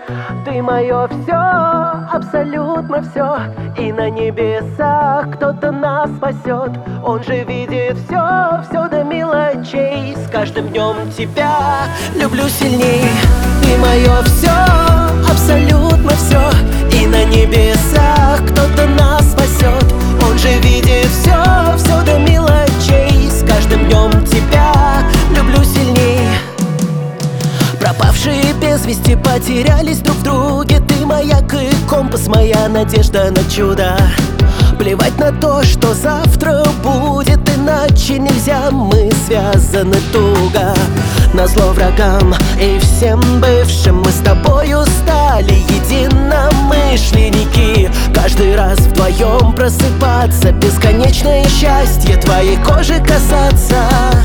Ты мое все, абсолютно все. И на небесах кто-то нас спасет. Он же видит все, все до мелочей. С каждым днем тебя люблю сильней. Ты мое все, абсолютно все. И на небесах кто-то нас спасет. Он же видит все, все до мелочей. С каждым днем тебя люблю сильней. Пропавшие без вести потерялись друг в друге. Ты маяк и компас, моя надежда на чудо. Плевать на то, что завтра будет, иначе нельзя. Мы связаны туго. Назло врагам и всем бывшим мы с тобою стали единомышленники. Каждый раз вдвоем просыпаться, бесконечное счастье твоей кожи касаться.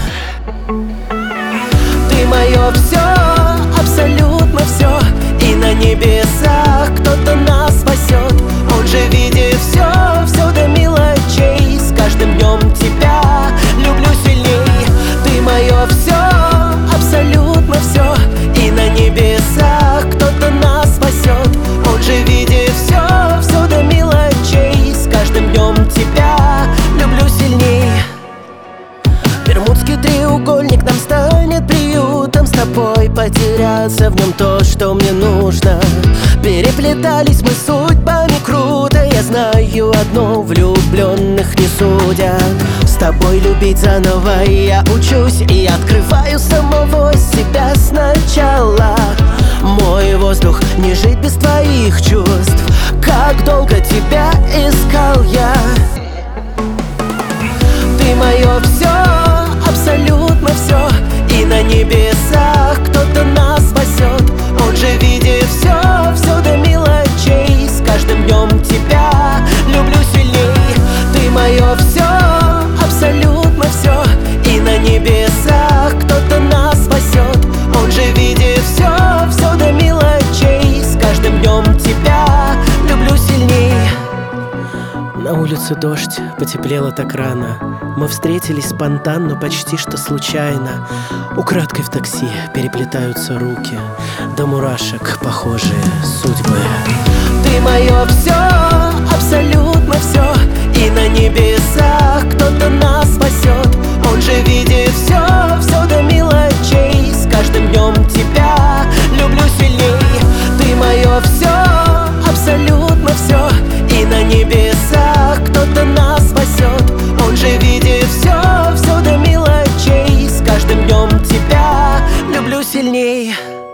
Ты мое все, абсолютно все. И на небесах кто-то нас спасет. Он же видит все, все до мелочей. С каждым днем тебя люблю сильней. Ты мое все, абсолютно все. И на небесах кто-то нас спасет. Он же видит все, все до мелочей. С каждым днем тебя люблю сильней. Бермудский треугольник нам станет приютом. С тобой потеряться в нем то, что мне нужно. Переплетались мы судьбами круто. Я знаю одно, влюбленных не судят. С тобой любить заново я учусь. И открываю самого себя сначала. Мой воздух не жить без твоих чувств. Как долго тебя искал я. Ты мое все, абсолютно все. И на небесах кто-то нас спасет. Он же видит все, все до мелочей. С каждым днем тебя люблю сильней. Ты мое все, абсолютно все. И на небесах кто-то нас спасет. Он же видит все, все до мелочей. С каждым днем тебя люблю сильней. На улице дождь, потеплело так рано. Мы встретились спонтанно, почти что случайно. Украдкой в такси переплетаются руки. До мурашек похожие судьбы. Ты мое все, абсолютно все. И на небесах кто-то нас спасет. Он же видит все, все до мелочей. С каждым днем тебя люблю сильней. Ты мое все, абсолютно все. И на небесах кто-то нас спасет. Он же видит все, все до мелочей. С каждым днем тебя люблю сильней.